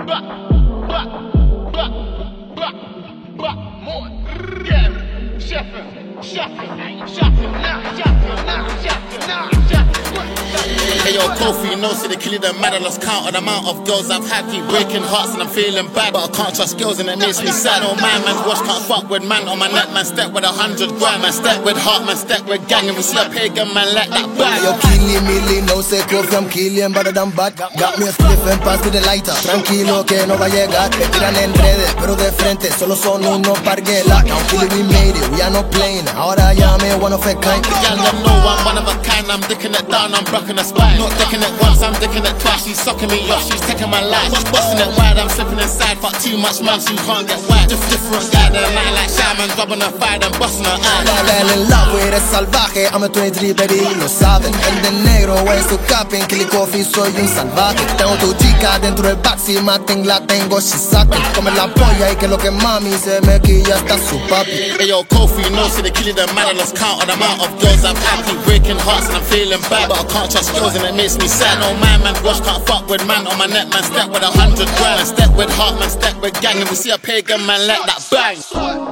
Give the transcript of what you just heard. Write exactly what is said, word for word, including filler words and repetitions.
Back, back, back, back, back, more. Yeah, Sheffield, Sheffield, Sheffield, now, Sheffield, now, Sheffield, now, Sheffield. Hey yo, Kofi, you know, see the killer the mad. I lost count of the amount of girls I've had. Keep breaking hearts and I'm feeling bad, but I can't trust girls and it makes me sad. Oh man, man, watch, can't fuck with man on my neck. Man, step with a hundred grand. Man, step with heart, man, step with gang. If we see a pagan man, let that bang. Yo, killing, milli, no sé Kofi, I'm killing, better than bad. Got me a spliff and pass with the lighter. Tranquilo que no va a llegar. Me tiran en redes, pero de frente solo son unos parguelas. Now killing, we made it, we are not playing. Ahora ya me one of a kind. The gal them know I'm one of a kind. I'm dicking it down, I'm rocking the spine. Not dicking it once, I'm dicking it twice. She's sucking me off, she's taking my life. Busting it wide, I'm slipping inside. Fuck too much man, so you can't get wide. Diff different guy, they're lying like shaman. Rubbing her fire, then busting her eye. Fell in love with a salvaje, I'm a twenty-three baby, lo saben. El de negro en su capping, Killy Kofi, soy un salvaje. Tengo tu chica dentro del backseat, maten la tengo, she sucking. Come la polla y que lo que mami se me quilla hasta su papi. Hey yo, Kofi, you know, see the killer the mad. I lost count of the amount of girls I've had. Keep breaking hearts and I'm feeling bad, but I can't trust girls and it makes me sad. No man, man, watch, can't fuck with man on my neck. Man, step with a hundred grand. Man, step with heart, man, step with gang. If we see a pagan man, let that bang.